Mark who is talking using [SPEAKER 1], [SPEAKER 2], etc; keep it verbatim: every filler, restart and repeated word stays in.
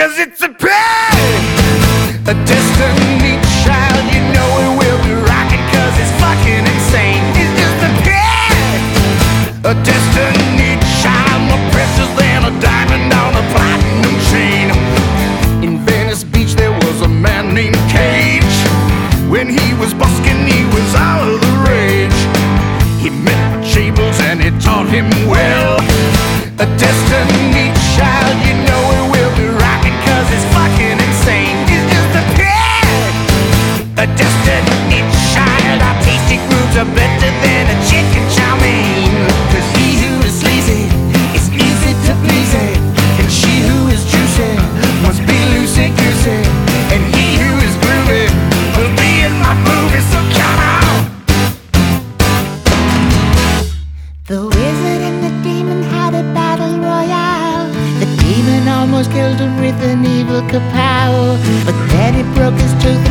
[SPEAKER 1] 'cause it's a pain. A destiny child, you know it will be rocking 'cause it's fucking insane. It's just a pain. A destiny child, more precious than a diamond on a platinum chain. In Venice Beach there was a man named Cage. When he was busking he was out of the rage. He met Jables and it taught him well. A destiny child, you know it will be rocking 'cause it's fucking insane. It's just a pig. A destiny child, our tasty grooves are better than a chicken chow mein. 'Cause he who is sleazy is easy to please it, and she who is juicy must be loosey-goosey, and he who is groovy will be in my movie, so come on.
[SPEAKER 2] The wizard and the demon had a battle royale. The demon almost killed him with an evil kapow, but then he broke his tooth